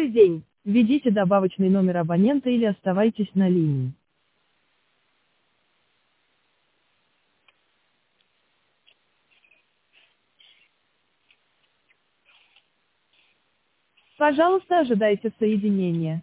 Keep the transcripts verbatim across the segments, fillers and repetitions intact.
Добрый день. Введите добавочный номер абонента или оставайтесь на линии. Пожалуйста, ожидайте соединения.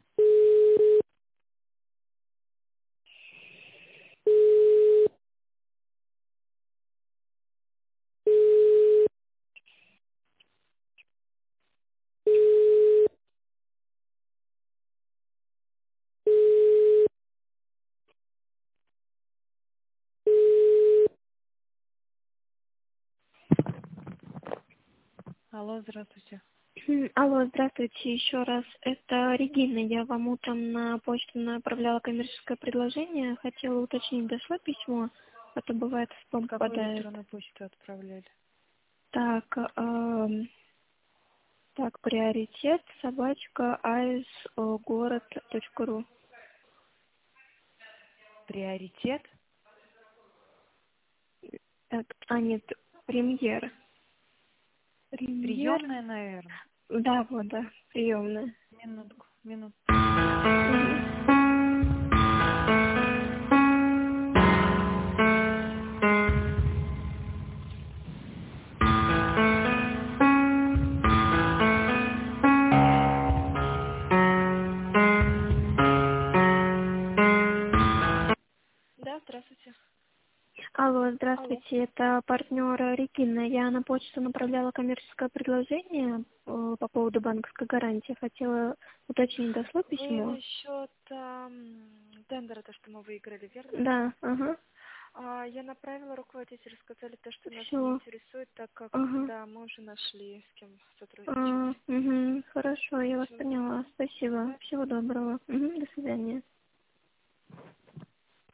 Алло, здравствуйте. М, Алло, здравствуйте еще раз. Это Регина. Я вам утром на почту направляла коммерческое предложение. Хотела уточнить, дошло письмо, а то бывает в спам Какую попадает. электронную почту отправляли? Так, эм, так, приоритет, собачка, aisgород.ру. Приоритет? Так, а нет, премьер. Премьер. Приемная, наверное. Да, вот, да, приемная. Минутку, минутку. Мгм. Да, здравствуйте. Алло, Алло. здравствуйте, это партнер Регина. Я на почту направляла коммерческое предложение э, по поводу банковской гарантии. Хотела уточнить, дошло Вы письмо? насчет ам, тендера, то, что мы выиграли, верно? Да, ага, А, я направила, руководителю сказали то, что нас не все, интересует, так как, ага. да, мы уже нашли, с кем сотрудничать. А, угу, хорошо, я вас Все. поняла. Спасибо. Да. Всего доброго. Мгм, до свидания.